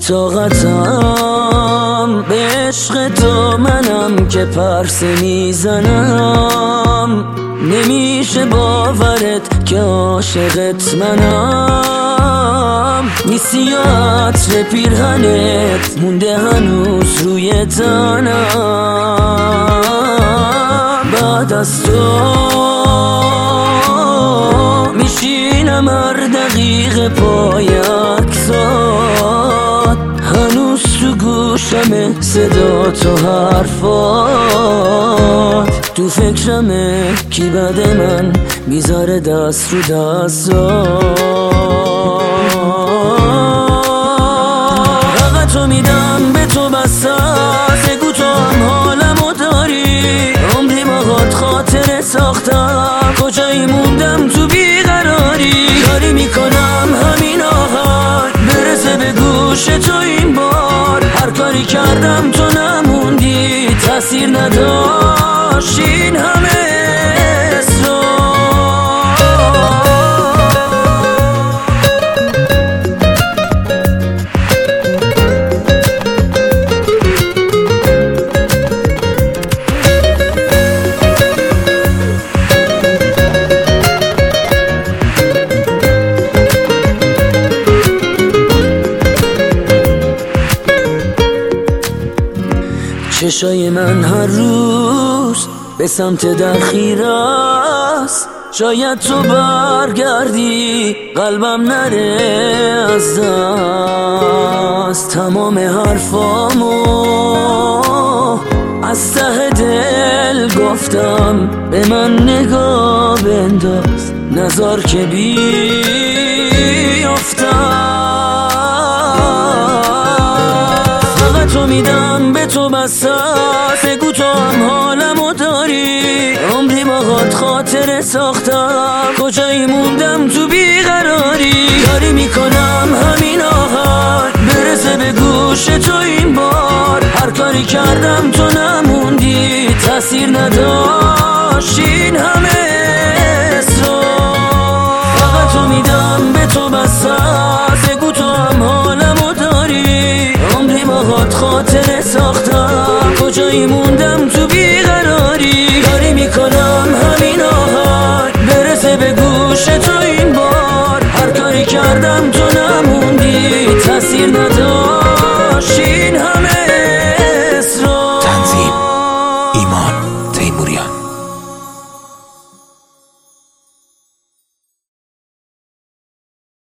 طاقتم به عشق تو، منم که پرسه میزنم. نمیشه باورت که عاشقت منم. نیستی عطر پیرهنت مونده هنوز روی تنم. بعد از تو میشینم هر دقیقه پای عکسات، هنوز تو گوشمه صدا تو حرفات. تو فکرمه کی بعد من میذاره دست رو دستات. فقط تو میدم به تو بسات، بگو تو هم حالمو داری. عمری باهات خاطره ساختم، کجایی موندم تو بیقراری. کاری میکنم همین آهنگ برسه به گوش تو این بار. هر کاری کردم تو نموندی، تأثیر نداشت این همه اصرار. چشای من هر روز به سمت دلخیر است. شاید تو برگردی قلبم نره از دست. تمام حرفامو از ته دل گفتم، به من نگاه بنداز نزار که بیافتم. فقط تو میدم به تو بسات، بگو تو هم حالمو داری. عمری باهات خاطره ساختم، کجایی موندم تو بیقراری. کاری میکنم همین آهنگ برسه به گوش تو این بار. هر کاری کردم تو نموندی، تأثیر نداشت این همه اصرار. فقط تو میدم به تو بسات، بگو تو هم حالمو داری. عمری باهات خاطره ساختم،